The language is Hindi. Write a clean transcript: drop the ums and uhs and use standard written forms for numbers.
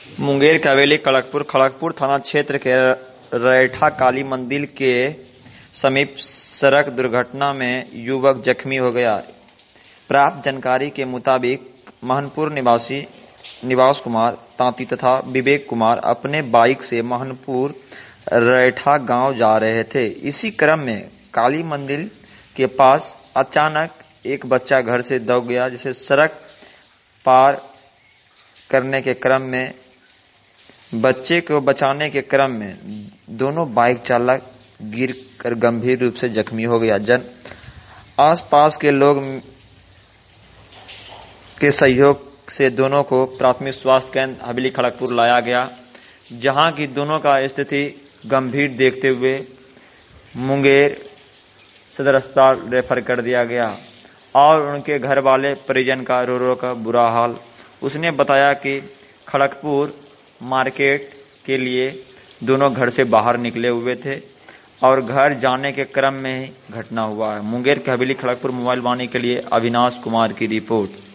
मुंगेर के हवेली खड़गपुर थाना क्षेत्र के रैठा काली मंदिर के समीप सड़क दुर्घटना में युवक जख्मी हो गया। प्राप्त जानकारी के मुताबिक महनपुर निवासी निवास कुमार तांती तथा विवेक कुमार अपने बाइक से महनपुर रैठा गांव जा रहे थे। इसी क्रम में काली मंदिर के पास अचानक एक बच्चा घर से दौड़ गया, जिसे सड़क पार करने के क्रम में बच्चे को बचाने के क्रम में दोनों बाइक चालक गिरकर गंभीर रूप से जख्मी हो गया। आसपास के लोग के सहयोग से दोनों को प्राथमिक स्वास्थ्य केंद्र हवेली खड़गपुर लाया गया, जहां की दोनों का स्थिति गंभीर देखते हुए मुंगेर सदर अस्पताल रेफर कर दिया गया और उनके घर वाले परिजन का रो का बुरा हाल। उसने बताया कि खड़गपुर मार्केट के लिए दोनों घर से बाहर निकले हुए थे और घर जाने के क्रम में ही घटना हुआ है। मुंगेर के हवेली खड़गपुर मोबाइल वाणी के लिए अविनाश कुमार की रिपोर्ट।